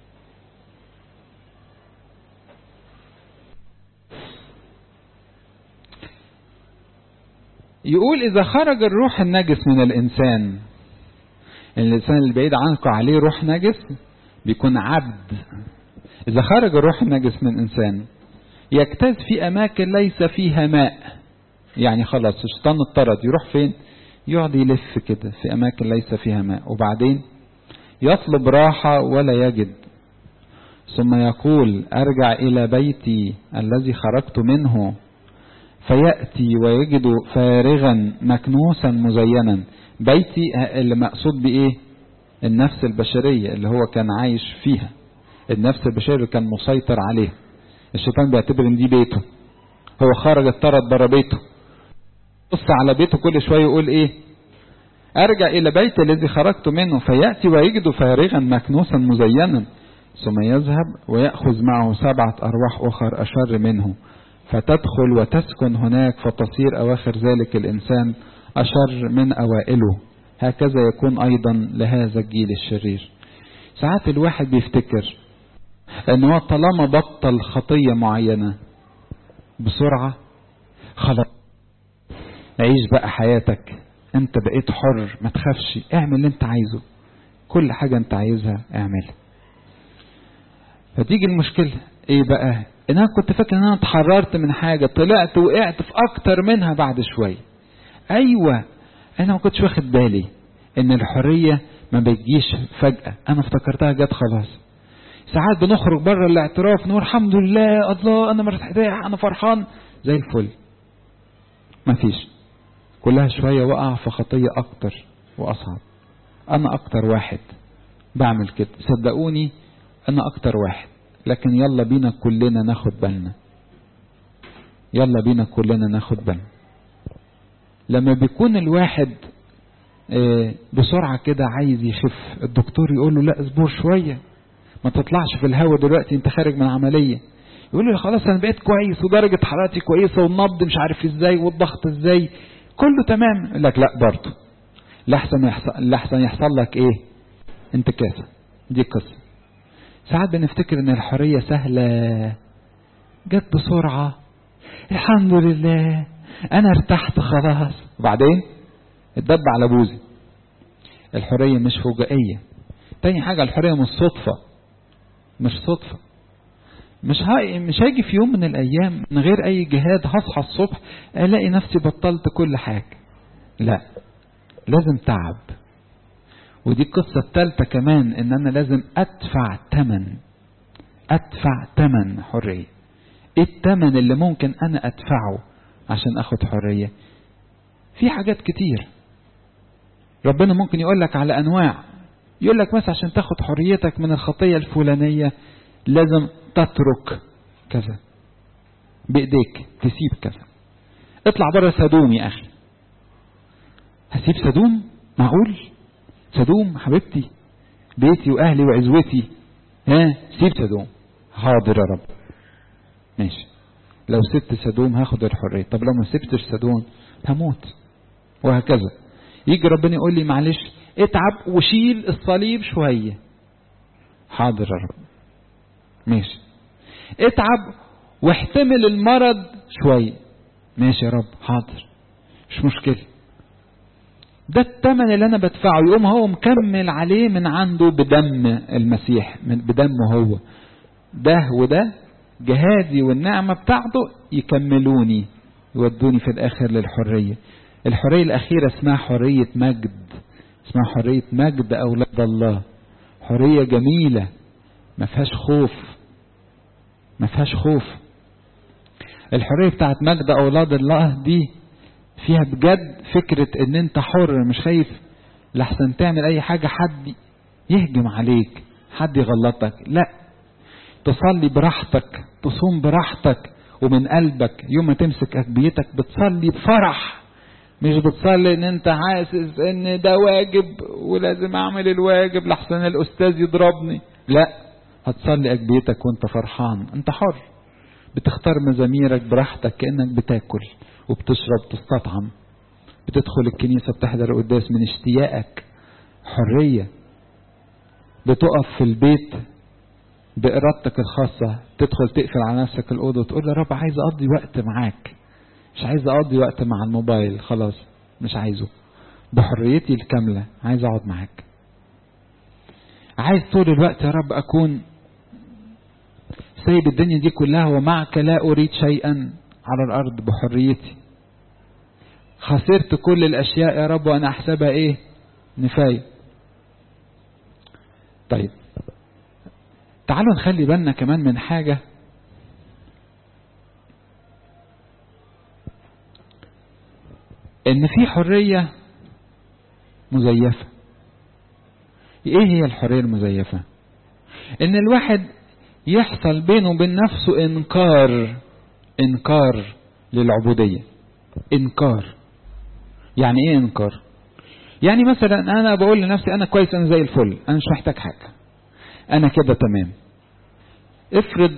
يقول إذا خرج الروح النجس من الإنسان، الإنسان اللي بعيد عنك عليه روح نجس بيكون عبد. إذا خرج الروح النجس من الإنسان يجتاز في أماكن ليس فيها ماء، يعني خلاص الشيطان اضطرد، يروح فين؟ يقعد يلف كده في أماكن ليس فيها ماء، وبعدين يطلب راحة ولا يجد، ثم يقول أرجع إلى بيتي الذي خرجت منه، فيأتي ويجد فارغا مكنوسا مزينا. بيتي اللي مقصود بإيه؟ النفس البشرية اللي هو كان عايش فيها، النفس البشرية اللي كان مسيطر عليه. الشيطان بيعتبر ان دي بيته، هو خرج اضطرد برا بيته، بص على بيته كل شوية يقول ايه؟ ارجع الى بيت الذي خرجت منه، فيأتي ويجد فارغا مكنوسا مزينا، ثم يذهب ويأخذ معه سبعة ارواح اخر اشر منه، فتدخل وتسكن هناك، فتصير اواخر ذلك الانسان اشر من اوائله. هكذا يكون ايضا لهذا الجيل الشرير. ساعات الواحد بيفتكر ان هو طالما بطل خطية معينة بسرعة خلاص عيش بقى حياتك، انت بقيت حر، ما تخافش، اعمل اللي انت عايزه، كل حاجة انت عايزها اعملها. فتيجي المشكلة ايه بقى؟ ان انا كنت فاكر ان انا اتحررت من حاجة، طلعت وقعت في اكتر منها بعد شوية. ايوه انا ما كنتش واخد بالي ان الحرية ما بتجيش فجأة، انا افتكرتها جت خلاص. ساعات بنخرج بره الاعتراف نقول الحمد لله الله انا مرتاح انا فرحان زي الفل. مفيش، كلها شوية وقع في خطية اكتر واصعب. انا اكتر واحد بعمل كده، صدقوني انا اكتر واحد. لكن يلا بينا كلنا ناخد بالنا، يلا بينا كلنا ناخد بالنا. لما بيكون الواحد بسرعة كده عايز يخف، الدكتور يقول له لا اصبر شوية، ما تطلعش في الهوا دلوقتي انت خارج من عملية. يقول له خلاص انا بقيت كويس ودرجة حرارتي كويسة والنبض مش عارف ازاي والضغط ازاي كله تمام. يقول لك لا برضه لحسن يحصل, لحسن يحصل لك ايه انتكاسة. دي قصة. ساعات بنفتكر ان الحرية سهلة جت بسرعة الحمد لله انا ارتحت خلاص، وبعدين اتدب على بوزي. الحرية مش فجائية. تاني حاجة الحرية مش صدفة، مش صدفة. مش هاي مش هاجي في يوم من الايام من غير اي جهاد هصحى الصبح الاقي نفسي بطلت كل حاجة. لا، لازم تعب. ودي القصة الثالثة كمان، ان انا لازم ادفع ثمن، ادفع ثمن حرية. ايه الثمن اللي ممكن انا ادفعه عشان اخد حرية؟ في حاجات كتير. ربنا ممكن يقول لك على انواع، يقول لك مثلا عشان تاخد حريتك من الخطية الفلانية لازم تترك كذا بايديك، تسيب كذا. اطلع بره سدوم يا اخي. هسيب سدوم؟ معقول؟ سدوم حبيبتي بيتي واهلي وعزوتي، ها سيب سدوم. حاضر يا رب ماشي. لو سبت سدوم هاخد الحرية. طب لو ما سبتش سدوم هموت. وهكذا. يجي ربنا يقول لي معلش اتعب وشيل الصليب شوية. حاضر يا رب ماشي. اتعب واحتمل المرض شوية. ماشي يا رب حاضر مش مشكلة. ده الثمن اللي انا بدفعه. يقوم هو مكمل عليه من عنده بدم المسيح، من بدمه هو. ده وده جهادي والنعمة بتاعته يكملوني يودوني في الاخر للحرية. الحرية الاخيرة اسمها حرية مجد، اسمها حرية مجد اولاد الله. حرية جميلة ما فيهاش خوف، ما فيهاش خوف. الحرية بتاعت مجد اولاد الله دي فيها بجد فكرة ان انت حر، مش خايف لحسن تعمل اي حاجة حد يهجم عليك، حد يغلطك. لا، تصلي براحتك، تصوم براحتك ومن قلبك. يوم ما تمسك أكبيتك بتصلي بفرح، مش بتصلي ان انت حاسس ان ده واجب ولازم اعمل الواجب لحسن الاستاذ يضربني. لا، هتصلي أكبيتك وانت فرحان. انت حر، بتختار مزاميرك براحتك كأنك بتاكل وبتشرب تستطعم، بتدخل الكنيسة بتحضر القداس من اشتياقك. حرية. بتقف في البيت بإرادتك الخاصة، تدخل تقفل على نفسك الأوضة وتقول يا رب عايز أقضي وقت معاك، مش عايز أقضي وقت مع الموبايل، خلاص مش عايزه. بحريتي الكاملة عايز أقعد معاك. عايز طول الوقت يا رب أكون سايب الدنيا دي كلها ومعك لا أريد شيئا على الأرض بحريتي. خسرت كل الأشياء يا رب وأنا أحسبها إيه؟ نفاية. طيب تعالوا نخلي بالنا كمان من حاجة. إن في حرية مزيفة. إيه هي الحرية المزيفة؟ إن الواحد يحصل بينه وبين نفسه إنكار، إنكار للعبودية. إنكار يعني إيه إنكار؟ يعني مثلا أنا بقول لنفسي أنا كويس، أنا زي الفل، أنا مش محتاج حاجة، أنا كده تمام. افرض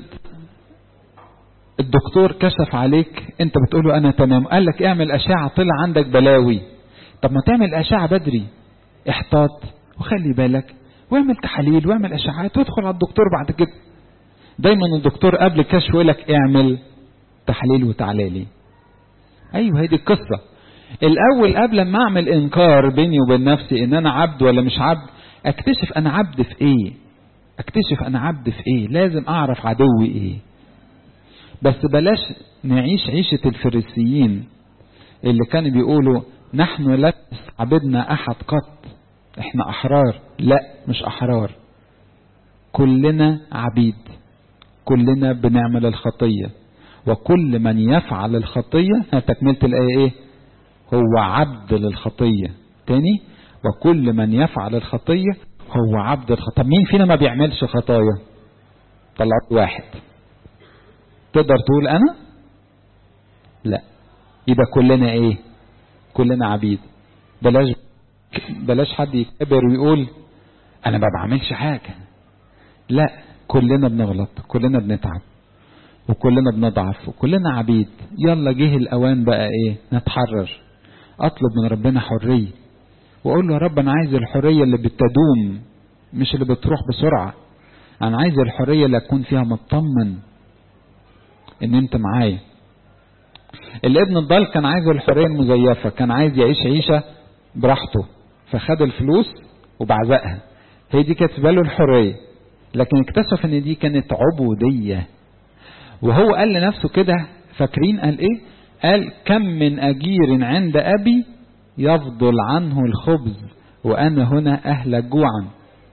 الدكتور كشف عليك، أنت بتقوله أنا تمام، قال لك اعمل أشعة طلع عندك بلاوي. طب ما تعمل أشعة بدري، احتاط وخلي بالك واعمل تحاليل واعمل أشعات وادخل على الدكتور بعد كده. دايما الدكتور قبل الكشف يقول لك اعمل تحليل وتعالى لي. ايوه هي دي القصه. الاول قبل ما اعمل انكار بيني وبين نفسي ان انا عبد ولا مش عبد، اكتشف انا عبد في ايه، اكتشف انا عبد في ايه، لازم اعرف عدوي ايه. بس بلاش نعيش عيشه الفريسيين اللي كانوا بيقولوا نحن لا عبدنا احد قط، احنا احرار. لا، مش احرار. كلنا عبيد، كلنا بنعمل الخطية، وكل من يفعل الخطية، تكملة الآية ايه؟ هو عبد للخطية. تاني، وكل من يفعل الخطية هو عبد الخطية. طب مين فينا ما بيعملش خطايا؟ طلعت واحد. تقدر تقول انا؟ لا. يبقى كلنا ايه؟ كلنا عبيد. بلاش بلاش حد يكبر ويقول انا ما بعملش حاجة. لا، كلنا بنغلط، كلنا بنتعب، وكلنا بنضعف، وكلنا عبيد. يلا جه الاوان بقى ايه؟ نتحرر. اطلب من ربنا حرية، واقول له يا رب انا عايز الحرية اللي بتدوم، مش اللي بتروح بسرعة. انا عايز الحرية اللي اكون فيها مطمن ان انت معايا. الابن الضال كان عايز الحرية المزيفة، كان عايز يعيش عيشة براحته، فخد الفلوس وبعزقها. هي دي كانت له الحرية، لكن اكتشف ان دي كانت عبودية. وهو قال لنفسه كده، فاكرين قال ايه؟ قال كم من اجير عند ابي يفضل عنه الخبز وانا هنا اهلك جوعا.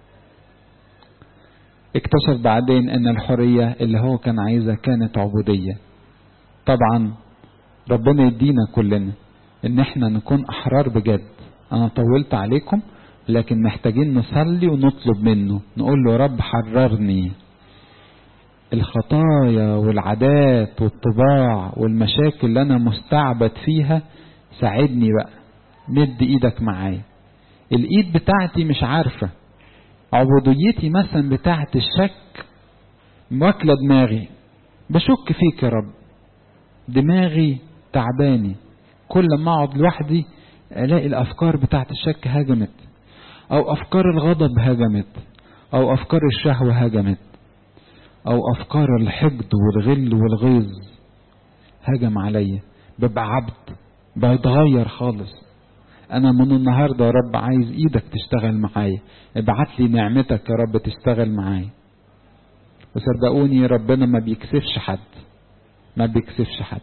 اكتشف بعدين ان الحرية اللي هو كان عايزها كانت عبودية. طبعا ربنا يدينا كلنا ان احنا نكون احرار بجد. انا طولت عليكم، لكن محتاجين نصلي ونطلب منه، نقول له يا رب حررني. الخطايا والعادات والطباع والمشاكل اللي انا مستعبد فيها ساعدني بقى، مد ايدك معايا. الايد بتاعتي مش عارفة، عبوديتي مثلا بتاعت الشك واكلة دماغي، بشك فيك يا رب، دماغي تعباني، كل ما اقعد لوحدي الاقي الافكار بتاعت الشك هجمت، او افكار الغضب هجمت، او افكار الشهوة هجمت، او افكار الحقد والغل والغيظ هجم عليا. ببقى عبد، بتغير خالص. انا من النهاردة يا رب عايز ايدك تشتغل معايا، ابعت لي نعمتك يا رب تشتغل معايا. وصدقوني ربنا ما بيكسفش حد، ما بيكسفش حد.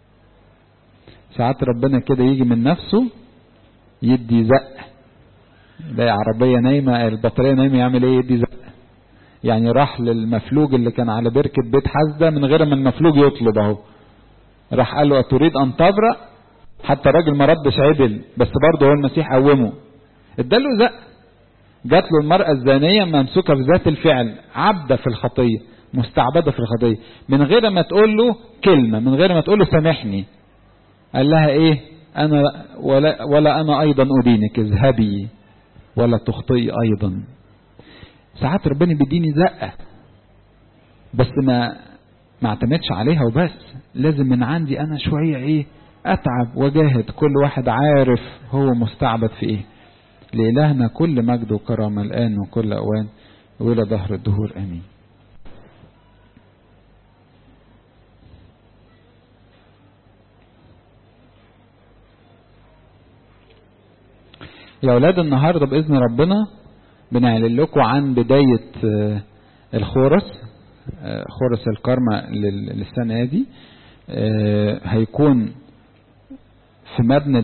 ساعات ربنا كده يجي من نفسه يدي زق، ده عربية نايمة البطارية نايمة، يعمل ايه؟ يدي زق. يعني راح للمفلوج اللي كان على بركة بيت حزدة من غير ما المفلوج يطلب اهو، راح قال له اتريد ان تبرأ؟ حتى الراجل ما ردش عدل، بس برضه هو المسيح قومه، اداله زق. جات له المرأة الزانية ممسوكة بذات الفعل، عبدة في الخطية، مستعبدة في الخطية، من غير ما تقول له كلمة، من غير ما تقول له سامحني، قال لها ايه؟ انا ولا, ولا انا ايضا ادينك، اذهبي ولا تخطئي ايضا. ساعات ربنا بيديني زقة، بس ما ما اعتمدش عليها وبس، لازم من عندي انا شوية ايه؟ اتعب واجاهد. كل واحد عارف هو مستعبد في ايه. لإلهنا كل مجد وكرامة الآن وكل أوان وإلى ظهر الدهور آمين. يا أولاد النهاردة بإذن ربنا بنعلن لكم عن بداية الخورس، خورس الكرمة للسنة دي. هيكون في مبنى